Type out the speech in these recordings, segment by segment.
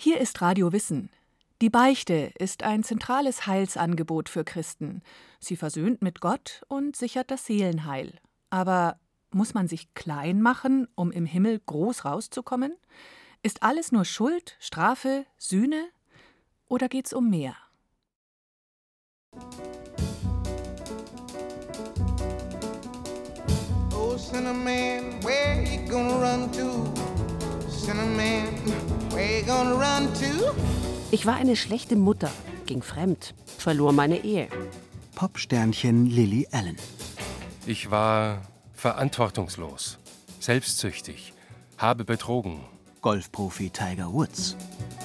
Hier ist Radio Wissen. Die Beichte ist ein zentrales Heilsangebot für Christen. Sie versöhnt mit Gott und sichert das Seelenheil. Aber muss man sich klein machen, um im Himmel groß rauszukommen? Ist alles nur Schuld, Strafe, Sühne? Oder geht's um mehr? Oh, Cinnamon, where you gonna run to? Cinnamon, where you gonna run to? Ich war eine schlechte Mutter, ging fremd, verlor meine Ehe. Popsternchen Lily Allen. Ich war verantwortungslos, selbstsüchtig, habe betrogen. Golfprofi Tiger Woods.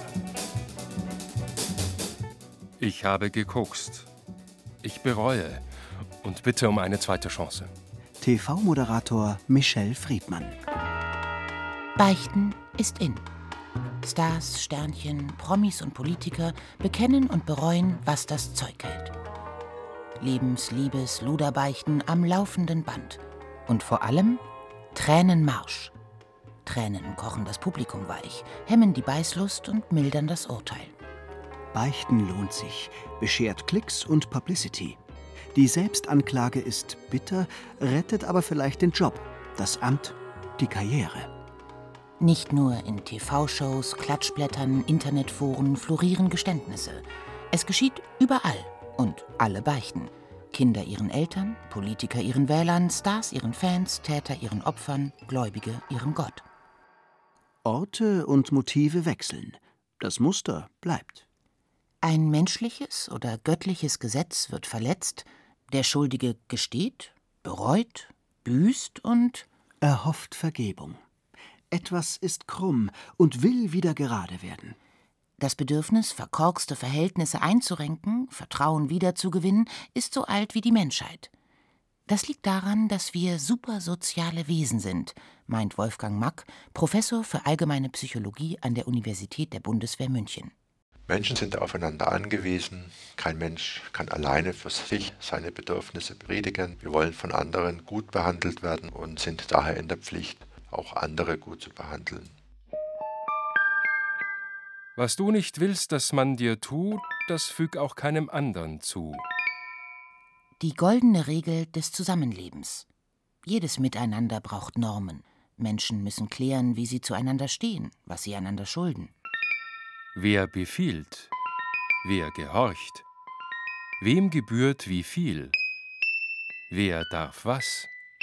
Ich habe gekokst. Ich bereue und bitte um eine zweite Chance. TV-Moderator Michelle Friedmann. Beichten ist in. Stars, Sternchen, Promis und Politiker bekennen und bereuen, was das Zeug hält. Liebes, Luderbeichten am laufenden Band. Und vor allem Tränenmarsch. Tränen kochen das Publikum weich, hemmen die Beißlust und mildern das Urteil. Beichten lohnt sich, beschert Klicks und Publicity. Die Selbstanklage ist bitter, rettet aber vielleicht den Job, das Amt, die Karriere. Nicht nur in TV-Shows, Klatschblättern, Internetforen florieren Geständnisse. Es geschieht überall und alle beichten. Kinder ihren Eltern, Politiker ihren Wählern, Stars ihren Fans, Täter ihren Opfern, Gläubige ihrem Gott. Orte und Motive wechseln. Das Muster bleibt. Ein menschliches oder göttliches Gesetz wird verletzt, der Schuldige gesteht, bereut, büßt und erhofft Vergebung. Etwas ist krumm und will wieder gerade werden. Das Bedürfnis, verkorkste Verhältnisse einzurenken, Vertrauen wiederzugewinnen, ist so alt wie die Menschheit. Das liegt daran, dass wir supersoziale Wesen sind, meint Wolfgang Mack, Professor für allgemeine Psychologie an der Universität der Bundeswehr München. Menschen sind aufeinander angewiesen. Kein Mensch kann alleine für sich seine Bedürfnisse befriedigen. Wir wollen von anderen gut behandelt werden und sind daher in der Pflicht, auch andere gut zu behandeln. Was du nicht willst, dass man dir tut, das füg auch keinem anderen zu. Die goldene Regel des Zusammenlebens. Jedes Miteinander braucht Normen. Menschen müssen klären, wie sie zueinander stehen, was sie einander schulden. Wer befiehlt, wer gehorcht, wem gebührt wie viel, wer darf was.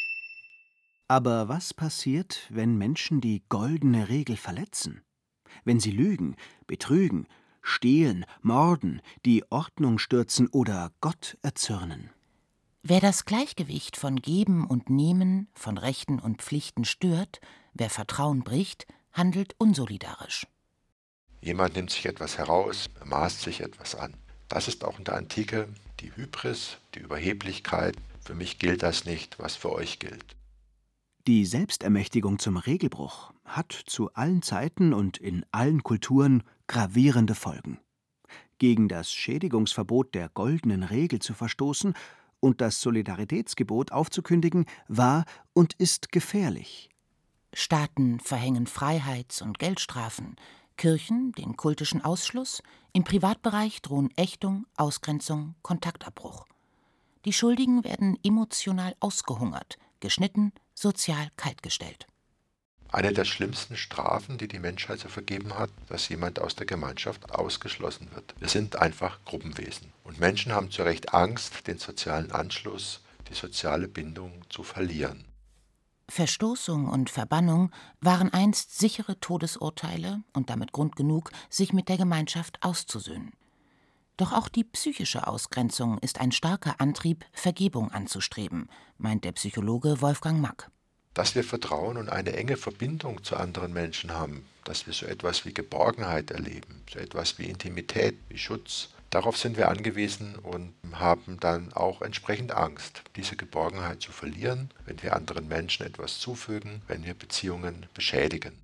Aber was passiert, wenn Menschen die goldene Regel verletzen? Wenn sie lügen, betrügen, stehlen, morden, die Ordnung stürzen oder Gott erzürnen? Wer das Gleichgewicht von Geben und Nehmen, von Rechten und Pflichten stört, wer Vertrauen bricht, handelt unsolidarisch. Jemand nimmt sich etwas heraus, maßt sich etwas an. Das ist auch in der Antike die Hybris, die Überheblichkeit. Für mich gilt das nicht, was für euch gilt. Die Selbstermächtigung zum Regelbruch hat zu allen Zeiten und in allen Kulturen gravierende Folgen. Gegen das Schädigungsverbot der goldenen Regel zu verstoßen und das Solidaritätsgebot aufzukündigen, war und ist gefährlich. Staaten verhängen Freiheits- und Geldstrafen, Kirchen den kultischen Ausschluss, im Privatbereich drohen Ächtung, Ausgrenzung, Kontaktabbruch. Die Schuldigen werden emotional ausgehungert, geschnitten, sozial kaltgestellt. Eine der schlimmsten Strafen, die die Menschheit zu vergeben hat, dass jemand aus der Gemeinschaft ausgeschlossen wird. Wir sind einfach Gruppenwesen. Und Menschen haben zu Recht Angst, den sozialen Anschluss, die soziale Bindung zu verlieren. Verstoßung und Verbannung waren einst sichere Todesurteile und damit Grund genug, sich mit der Gemeinschaft auszusöhnen. Doch auch die psychische Ausgrenzung ist ein starker Antrieb, Vergebung anzustreben, meint der Psychologe Wolfgang Mack. Dass wir Vertrauen und eine enge Verbindung zu anderen Menschen haben, dass wir so etwas wie Geborgenheit erleben, so etwas wie Intimität, wie Schutz, darauf sind wir angewiesen und haben dann auch entsprechend Angst, diese Geborgenheit zu verlieren, wenn wir anderen Menschen etwas zufügen, wenn wir Beziehungen beschädigen.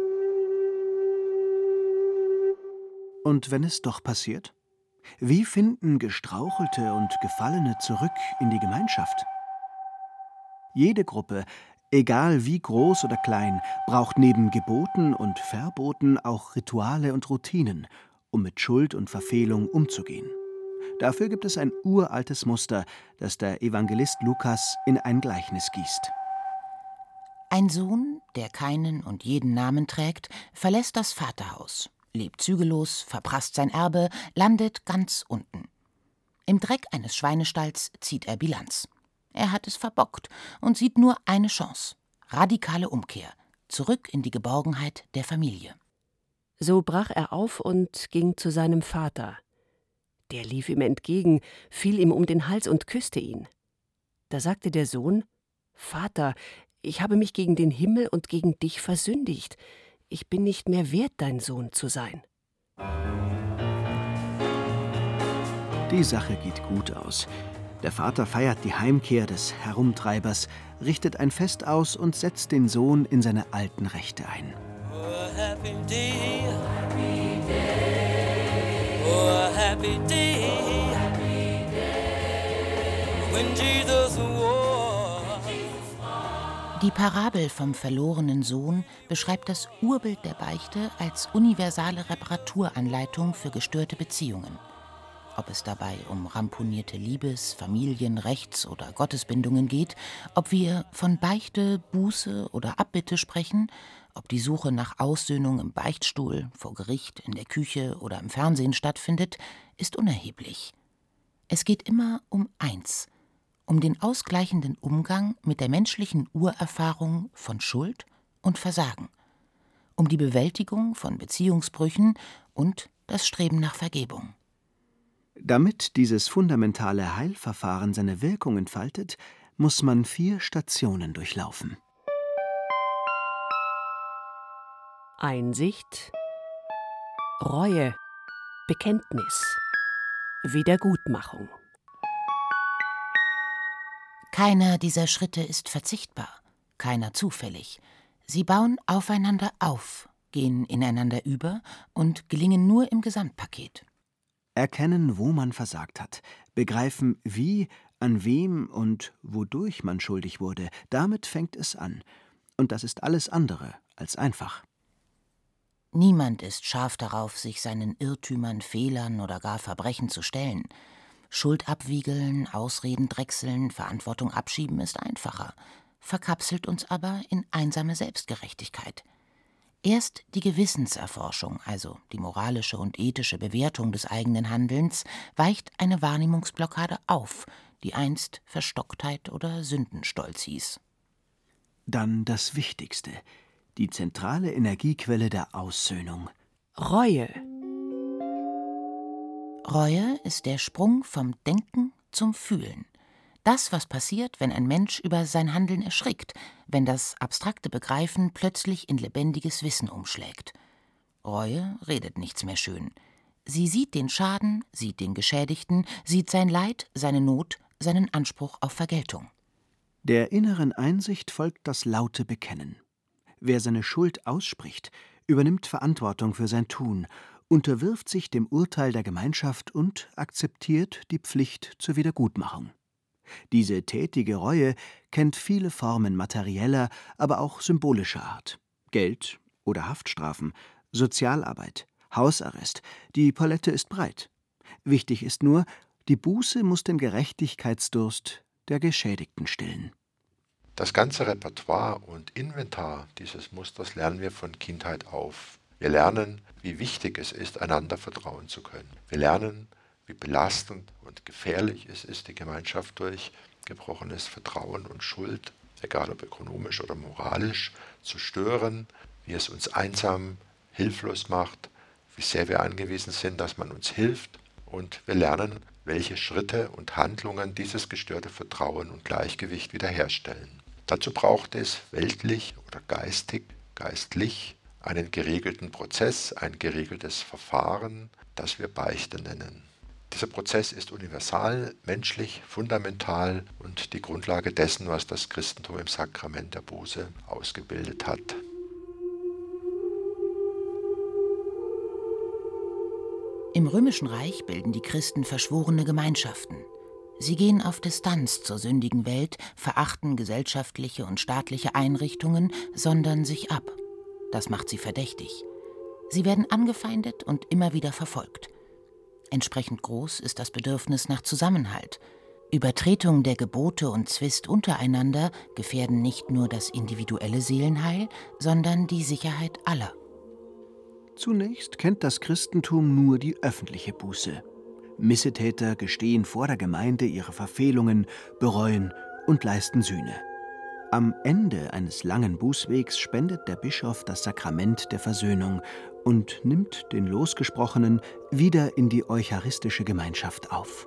Und wenn es doch passiert? Wie finden Gestrauchelte und Gefallene zurück in die Gemeinschaft? Jede Gruppe, Egal wie groß oder klein, braucht neben Geboten und Verboten auch Rituale und Routinen, um mit Schuld und Verfehlung umzugehen. Dafür gibt es ein uraltes Muster, das der Evangelist Lukas in ein Gleichnis gießt. Ein Sohn, der keinen und jeden Namen trägt, verlässt das Vaterhaus, lebt zügellos, verprasst sein Erbe, landet ganz unten. Im Dreck eines Schweinestalls zieht er Bilanz. Er hat es verbockt und sieht nur eine Chance: radikale Umkehr, zurück in die Geborgenheit der Familie. So brach er auf und ging zu seinem Vater. Der lief ihm entgegen, fiel ihm um den Hals und küsste ihn. Da sagte der Sohn: »Vater, ich habe mich gegen den Himmel und gegen dich versündigt. Ich bin nicht mehr wert, dein Sohn zu sein.« Die Sache geht gut aus. Der Vater feiert die Heimkehr des Herumtreibers, richtet ein Fest aus und setzt den Sohn in seine alten Rechte ein. Oh, happy day. Happy day. Oh, happy day. Happy day. When Jesus was. Die Parabel vom verlorenen Sohn beschreibt das Urbild der Beichte als universale Reparaturanleitung für gestörte Beziehungen. Ob es dabei um ramponierte Liebes-, Familien-, Rechts- oder Gottesbindungen geht, ob wir von Beichte, Buße oder Abbitte sprechen, ob die Suche nach Aussöhnung im Beichtstuhl, vor Gericht, in der Küche oder im Fernsehen stattfindet, ist unerheblich. Es geht immer um eins: um den ausgleichenden Umgang mit der menschlichen Urerfahrung von Schuld und Versagen, um die Bewältigung von Beziehungsbrüchen und das Streben nach Vergebung. Damit dieses fundamentale Heilverfahren seine Wirkung entfaltet, muss man 4 Stationen durchlaufen. Einsicht, Reue, Bekenntnis, Wiedergutmachung. Keiner dieser Schritte ist verzichtbar, keiner zufällig. Sie bauen aufeinander auf, gehen ineinander über und gelingen nur im Gesamtpaket. Erkennen, wo man versagt hat, begreifen, wie, an wem und wodurch man schuldig wurde, damit fängt es an. Und das ist alles andere als einfach. Niemand ist scharf darauf, sich seinen Irrtümern, Fehlern oder gar Verbrechen zu stellen. Schuld abwiegeln, Ausreden drechseln, Verantwortung abschieben ist einfacher, verkapselt uns aber in einsame Selbstgerechtigkeit. Erst die Gewissenserforschung, also die moralische und ethische Bewertung des eigenen Handelns, weicht eine Wahrnehmungsblockade auf, die einst Verstocktheit oder Sündenstolz hieß. Dann das Wichtigste: die zentrale Energiequelle der Aussöhnung. Reue. Reue ist der Sprung vom Denken zum Fühlen. Das, was passiert, wenn ein Mensch über sein Handeln erschrickt, wenn das abstrakte Begreifen plötzlich in lebendiges Wissen umschlägt. Reue redet nichts mehr schön. Sie sieht den Schaden, sieht den Geschädigten, sieht sein Leid, seine Not, seinen Anspruch auf Vergeltung. Der inneren Einsicht folgt das laute Bekennen. Wer seine Schuld ausspricht, übernimmt Verantwortung für sein Tun, unterwirft sich dem Urteil der Gemeinschaft und akzeptiert die Pflicht zur Wiedergutmachung. Diese tätige Reue kennt viele Formen materieller, aber auch symbolischer Art. Geld oder Haftstrafen, Sozialarbeit, Hausarrest, die Palette ist breit. Wichtig ist nur, die Buße muss den Gerechtigkeitsdurst der Geschädigten stillen. Das ganze Repertoire und Inventar dieses Musters lernen wir von Kindheit auf. Wir lernen, wie wichtig es ist, einander vertrauen zu können. Wir lernen, wie belastend und gefährlich es ist, die Gemeinschaft durch gebrochenes Vertrauen und Schuld, egal ob ökonomisch oder moralisch, zu stören, wie es uns einsam, hilflos macht, wie sehr wir angewiesen sind, dass man uns hilft, und wir lernen, welche Schritte und Handlungen dieses gestörte Vertrauen und Gleichgewicht wiederherstellen. Dazu braucht es weltlich oder geistlich einen geregelten Prozess, ein geregeltes Verfahren, das wir Beichte nennen. Dieser Prozess ist universal, menschlich, fundamental und die Grundlage dessen, was das Christentum im Sakrament der Buße ausgebildet hat. Im Römischen Reich bilden die Christen verschworene Gemeinschaften. Sie gehen auf Distanz zur sündigen Welt, verachten gesellschaftliche und staatliche Einrichtungen, sondern sich ab. Das macht sie verdächtig. Sie werden angefeindet und immer wieder verfolgt. Entsprechend groß ist das Bedürfnis nach Zusammenhalt. Übertretung der Gebote und Zwist untereinander gefährden nicht nur das individuelle Seelenheil, sondern die Sicherheit aller. Zunächst kennt das Christentum nur die öffentliche Buße. Missetäter gestehen vor der Gemeinde ihre Verfehlungen, bereuen und leisten Sühne. Am Ende eines langen Bußwegs spendet der Bischof das Sakrament der Versöhnung und nimmt den Losgesprochenen wieder in die eucharistische Gemeinschaft auf.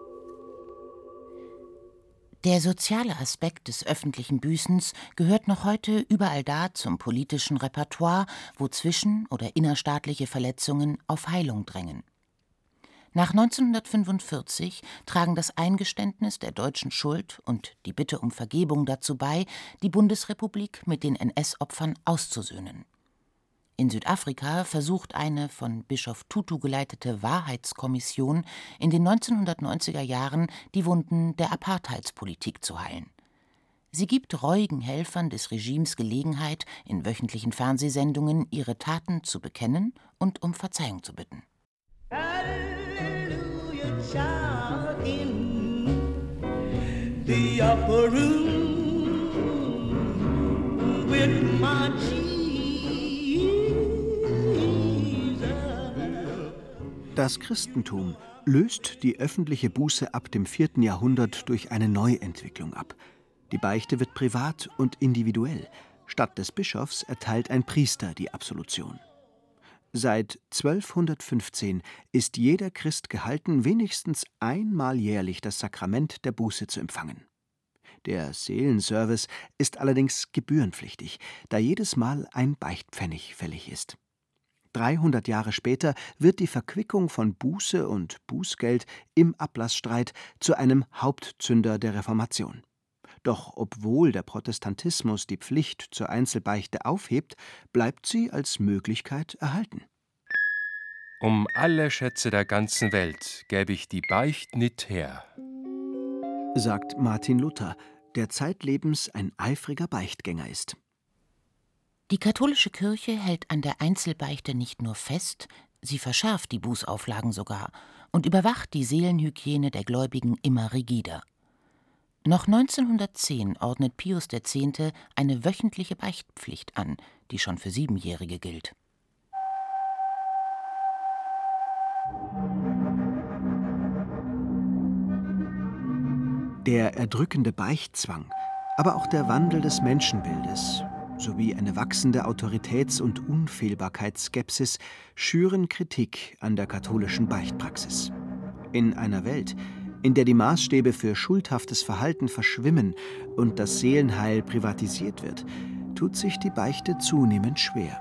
Der soziale Aspekt des öffentlichen Büßens gehört noch heute überall da zum politischen Repertoire, wo zwischen- oder innerstaatliche Verletzungen auf Heilung drängen. Nach 1945 tragen das Eingeständnis der deutschen Schuld und die Bitte um Vergebung dazu bei, die Bundesrepublik mit den NS-Opfern auszusöhnen. In Südafrika versucht eine von Bischof Tutu geleitete Wahrheitskommission in den 1990er Jahren die Wunden der Apartheidspolitik zu heilen. Sie gibt reuigen Helfern des Regimes Gelegenheit, in wöchentlichen Fernsehsendungen ihre Taten zu bekennen und um Verzeihung zu bitten. Hallelujah, child in the upper room with my Jesus. Das Christentum löst die öffentliche Buße ab dem 4. Jahrhundert durch eine Neuentwicklung ab. Die Beichte wird privat und individuell. Statt des Bischofs erteilt ein Priester die Absolution. Seit 1215 ist jeder Christ gehalten, wenigstens einmal jährlich das Sakrament der Buße zu empfangen. Der Seelenservice ist allerdings gebührenpflichtig, da jedes Mal ein Beichtpfennig fällig ist. 300 Jahre später wird die Verquickung von Buße und Bußgeld im Ablassstreit zu einem Hauptzünder der Reformation. Doch obwohl der Protestantismus die Pflicht zur Einzelbeichte aufhebt, bleibt sie als Möglichkeit erhalten. Um alle Schätze der ganzen Welt gäbe ich die Beicht nicht her, sagt Martin Luther, der zeitlebens ein eifriger Beichtgänger ist. Die katholische Kirche hält an der Einzelbeichte nicht nur fest, sie verschärft die Bußauflagen sogar und überwacht die Seelenhygiene der Gläubigen immer rigider. Noch 1910 ordnet Pius X. eine wöchentliche Beichtpflicht an, die schon für 7-Jährige gilt. Der erdrückende Beichtzwang, aber auch der Wandel des Menschenbildes sowie eine wachsende Autoritäts- und Unfehlbarkeitsskepsis schüren Kritik an der katholischen Beichtpraxis. In einer Welt, in der die Maßstäbe für schuldhaftes Verhalten verschwimmen und das Seelenheil privatisiert wird, tut sich die Beichte zunehmend schwer.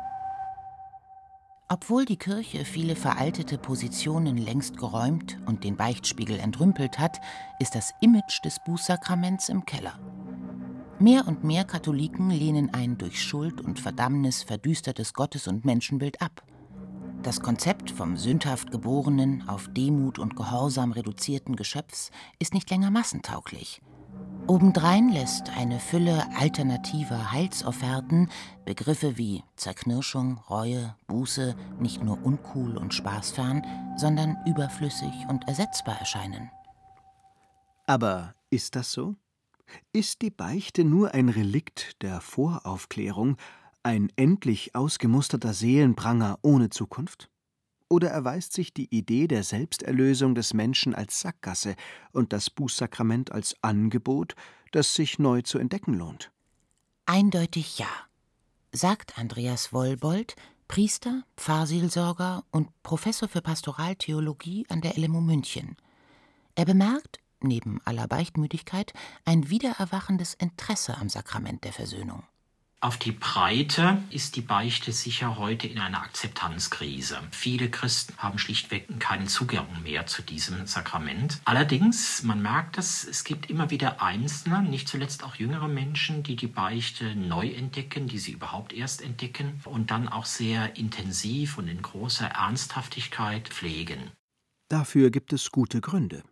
Obwohl die Kirche viele veraltete Positionen längst geräumt und den Beichtspiegel entrümpelt hat, ist das Image des Bußsakraments im Keller. Mehr und mehr Katholiken lehnen ein durch Schuld und Verdammnis verdüstertes Gottes- und Menschenbild ab. Das Konzept vom sündhaft geborenen, auf Demut und Gehorsam reduzierten Geschöpfs ist nicht länger massentauglich. Obendrein lässt eine Fülle alternativer Heilsofferten Begriffe wie Zerknirschung, Reue, Buße nicht nur uncool und spaßfern, sondern überflüssig und ersetzbar erscheinen. Aber ist das so? Ist die Beichte nur ein Relikt der Voraufklärung, ein endlich ausgemusterter Seelenpranger ohne Zukunft? Oder erweist sich die Idee der Selbsterlösung des Menschen als Sackgasse und das Bußsakrament als Angebot, das sich neu zu entdecken lohnt? Eindeutig ja, sagt Andreas Wollbold, Priester, Pfarrseelsorger und Professor für Pastoraltheologie an der LMU München. Er bemerkt, neben aller Beichtmüdigkeit, ein wiedererwachendes Interesse am Sakrament der Versöhnung. Auf die Breite ist die Beichte sicher heute in einer Akzeptanzkrise. Viele Christen haben schlichtweg keinen Zugang mehr zu diesem Sakrament. Allerdings, man merkt es gibt immer wieder Einzelne, nicht zuletzt auch jüngere Menschen, die die Beichte neu entdecken, die sie überhaupt erst entdecken und dann auch sehr intensiv und in großer Ernsthaftigkeit pflegen. Dafür gibt es gute Gründe.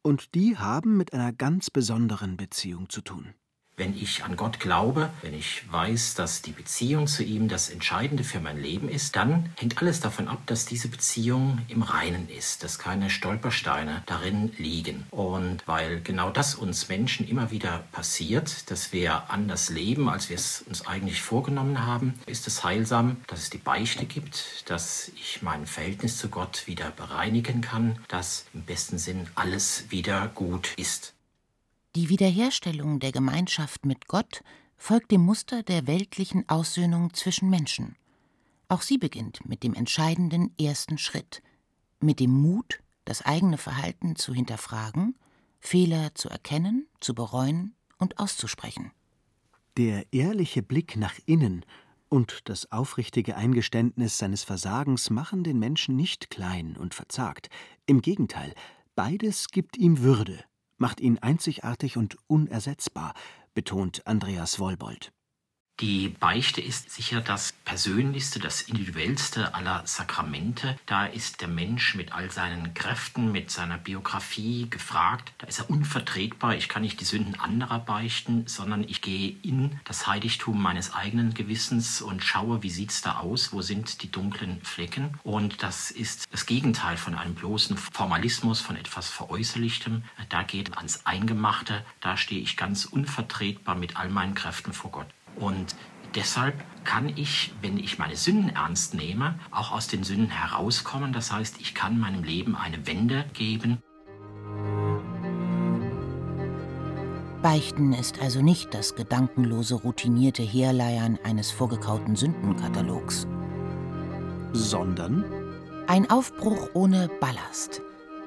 Und die haben mit einer ganz besonderen Beziehung zu tun. Wenn ich an Gott glaube, wenn ich weiß, dass die Beziehung zu ihm das Entscheidende für mein Leben ist, dann hängt alles davon ab, dass diese Beziehung im Reinen ist, dass keine Stolpersteine darin liegen. Und weil genau das uns Menschen immer wieder passiert, dass wir anders leben, als wir es uns eigentlich vorgenommen haben, ist es heilsam, dass es die Beichte gibt, dass ich mein Verhältnis zu Gott wieder bereinigen kann, dass im besten Sinn alles wieder gut ist. Die Wiederherstellung der Gemeinschaft mit Gott folgt dem Muster der weltlichen Aussöhnung zwischen Menschen. Auch sie beginnt mit dem entscheidenden ersten Schritt, mit dem Mut, das eigene Verhalten zu hinterfragen, Fehler zu erkennen, zu bereuen und auszusprechen. Der ehrliche Blick nach innen und das aufrichtige Eingeständnis seines Versagens machen den Menschen nicht klein und verzagt. Im Gegenteil, beides gibt ihm Würde, macht ihn einzigartig und unersetzbar, betont Andreas Wollbold. Die Beichte ist sicher das persönlichste, das individuellste aller Sakramente. Da ist der Mensch mit all seinen Kräften, mit seiner Biografie gefragt. Da ist er unvertretbar. Ich kann nicht die Sünden anderer beichten, sondern ich gehe in das Heiligtum meines eigenen Gewissens und schaue, wie sieht's da aus, wo sind die dunklen Flecken. Und das ist das Gegenteil von einem bloßen Formalismus, von etwas Veräußerlichtem. Da geht es ans Eingemachte. Da stehe ich ganz unvertretbar mit all meinen Kräften vor Gott. Und deshalb kann ich, wenn ich meine Sünden ernst nehme, auch aus den Sünden herauskommen. Das heißt, ich kann meinem Leben eine Wende geben. Beichten ist also nicht das gedankenlose, routinierte Herleiern eines vorgekauten Sündenkatalogs. Sondern ein Aufbruch ohne Ballast.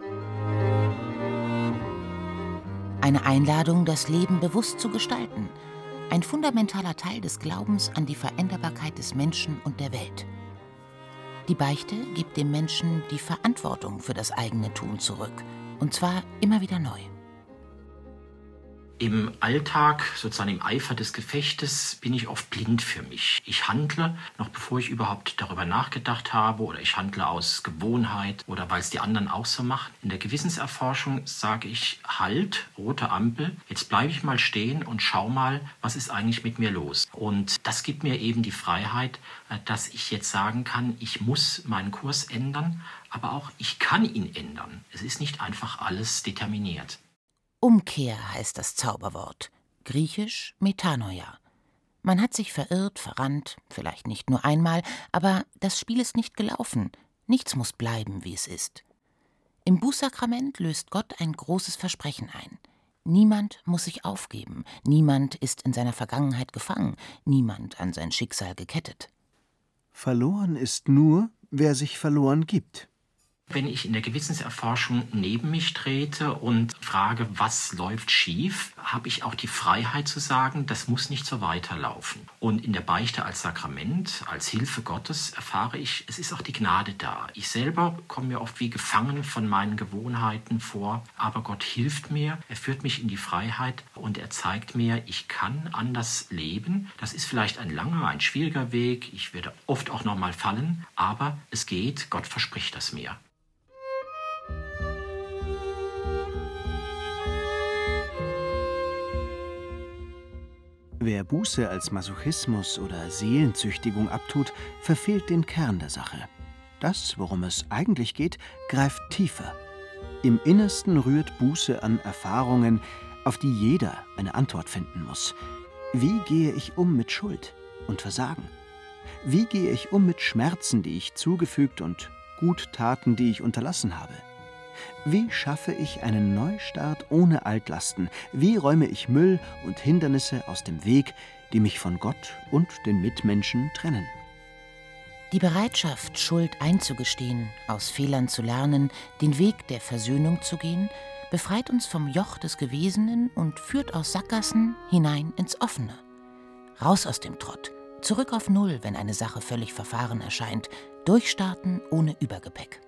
Eine Einladung, das Leben bewusst zu gestalten. Ein fundamentaler Teil des Glaubens an die Veränderbarkeit des Menschen und der Welt. Die Beichte gibt dem Menschen die Verantwortung für das eigene Tun zurück. Und zwar immer wieder neu. Im Alltag, sozusagen im Eifer des Gefechtes, bin ich oft blind für mich. Ich handle, noch bevor ich überhaupt darüber nachgedacht habe, oder ich handle aus Gewohnheit oder weil es die anderen auch so machen. In der Gewissenserforschung sage ich, halt, rote Ampel, jetzt bleibe ich mal stehen und schau mal, was ist eigentlich mit mir los. Und das gibt mir eben die Freiheit, dass ich jetzt sagen kann, ich muss meinen Kurs ändern, aber auch ich kann ihn ändern. Es ist nicht einfach alles determiniert. Umkehr heißt das Zauberwort, griechisch Metanoia. Man hat sich verirrt, verrannt, vielleicht nicht nur einmal, aber das Spiel ist nicht gelaufen, nichts muss bleiben, wie es ist. Im Bußsakrament löst Gott ein großes Versprechen ein. Niemand muss sich aufgeben, niemand ist in seiner Vergangenheit gefangen, niemand an sein Schicksal gekettet. Verloren ist nur, wer sich verloren gibt. Wenn ich in der Gewissenserforschung neben mich trete und frage, was läuft schief, habe ich auch die Freiheit zu sagen, das muss nicht so weiterlaufen. Und in der Beichte als Sakrament, als Hilfe Gottes erfahre ich, es ist auch die Gnade da. Ich selber komme mir oft wie gefangen von meinen Gewohnheiten vor, aber Gott hilft mir, er führt mich in die Freiheit und er zeigt mir, ich kann anders leben. Das ist vielleicht ein langer, ein schwieriger Weg, ich werde oft auch noch mal fallen, aber es geht, Gott verspricht das mir. Wer Buße als Masochismus oder Seelenzüchtigung abtut, verfehlt den Kern der Sache. Das, worum es eigentlich geht, greift tiefer. Im Innersten rührt Buße an Erfahrungen, auf die jeder eine Antwort finden muss. Wie gehe ich um mit Schuld und Versagen? Wie gehe ich um mit Schmerzen, die ich zugefügt und Guttaten, die ich unterlassen habe? Wie schaffe ich einen Neustart ohne Altlasten? Wie räume ich Müll und Hindernisse aus dem Weg, die mich von Gott und den Mitmenschen trennen? Die Bereitschaft, Schuld einzugestehen, aus Fehlern zu lernen, den Weg der Versöhnung zu gehen, befreit uns vom Joch des Gewesenen und führt aus Sackgassen hinein ins Offene. Raus aus dem Trott, zurück auf Null, wenn eine Sache völlig verfahren erscheint, durchstarten ohne Übergepäck.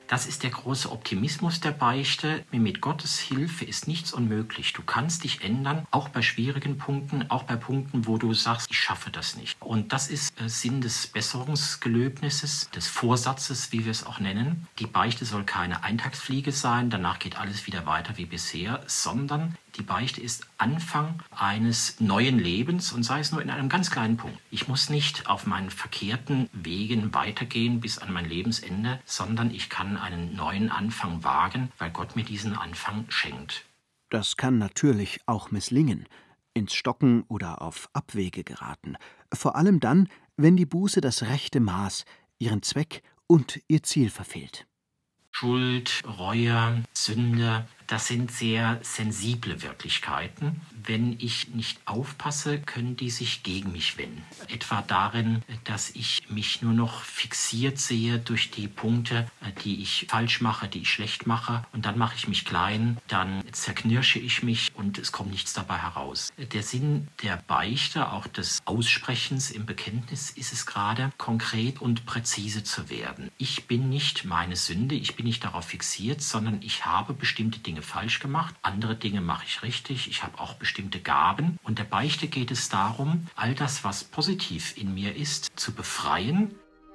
Das ist der große Optimismus der Beichte. Mit Gottes Hilfe ist nichts unmöglich. Du kannst dich ändern, auch bei schwierigen Punkten, auch bei Punkten, wo du sagst, ich schaffe das nicht. Und das ist Sinn des Besserungsgelöbnisses, des Vorsatzes, wie wir es auch nennen. Die Beichte soll keine Eintagsfliege sein, danach geht alles wieder weiter wie bisher, sondern die Beichte ist Anfang eines neuen Lebens und sei es nur in einem ganz kleinen Punkt. Ich muss nicht auf meinen verkehrten Wegen weitergehen bis an mein Lebensende, sondern ich kann einen neuen Anfang wagen, weil Gott mir diesen Anfang schenkt. Das kann natürlich auch misslingen, ins Stocken oder auf Abwege geraten. Vor allem dann, wenn die Buße das rechte Maß, ihren Zweck und ihr Ziel verfehlt. Schuld, Reue, Sünde, das sind sehr sensible Wirklichkeiten. Wenn ich nicht aufpasse, können die sich gegen mich wenden. Etwa darin, dass ich mich nur noch fixiert sehe durch die Punkte, die ich falsch mache, die ich schlecht mache. Und dann mache ich mich klein, dann zerknirsche ich mich und es kommt nichts dabei heraus. Der Sinn der Beichte, auch des Aussprechens im Bekenntnis, ist es gerade, konkret und präzise zu werden. Ich bin nicht meine Sünde, ich bin nicht darauf fixiert, sondern ich habe bestimmte Dinge falsch gemacht, andere Dinge mache ich richtig, ich habe auch bestimmte Gaben. Und der Beichte geht es darum, all das, was positiv in mir ist, zu befreien.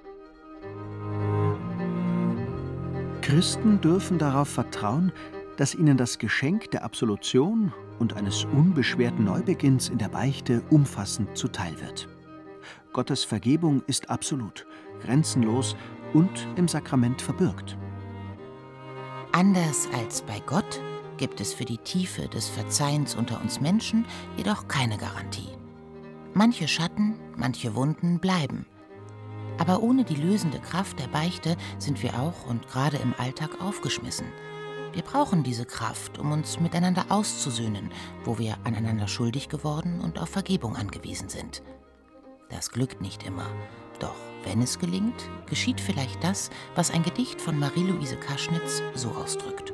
Christen dürfen darauf vertrauen, dass ihnen das Geschenk der Absolution und eines unbeschwerten Neubeginns in der Beichte umfassend zuteil wird. Gottes Vergebung ist absolut, grenzenlos und im Sakrament verbürgt. Anders als bei Gott gibt es für die Tiefe des Verzeihens unter uns Menschen jedoch keine Garantie. Manche Schatten, manche Wunden bleiben. Aber ohne die lösende Kraft der Beichte sind wir auch und gerade im Alltag aufgeschmissen. Wir brauchen diese Kraft, um uns miteinander auszusöhnen, wo wir aneinander schuldig geworden und auf Vergebung angewiesen sind. Das glückt nicht immer. Doch wenn es gelingt, geschieht vielleicht das, was ein Gedicht von Marie-Louise Kaschnitz so ausdrückt.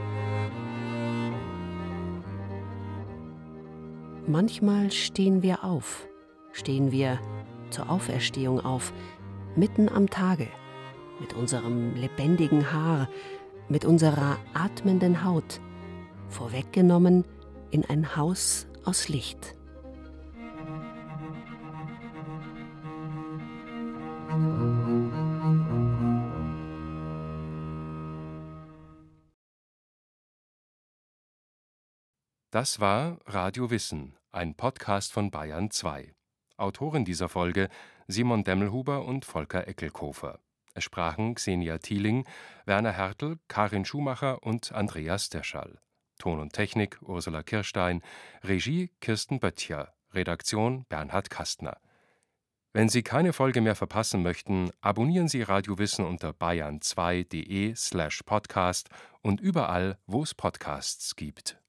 Manchmal stehen wir auf, stehen wir zur Auferstehung auf, mitten am Tage, mit unserem lebendigen Haar, mit unserer atmenden Haut, vorweggenommen in ein Haus aus Licht. Das war Radio Wissen, ein Podcast von Bayern 2. Autoren dieser Folge Simon Demmelhuber und Volker Eckelkofer. Es sprachen Xenia Thieling, Werner Hertel, Karin Schumacher und Andreas Deschall. Ton und Technik Ursula Kirstein, Regie Kirsten Böttcher, Redaktion Bernhard Kastner. Wenn Sie keine Folge mehr verpassen möchten, abonnieren Sie Radio Wissen unter bayern2.de/podcast und überall, wo es Podcasts gibt.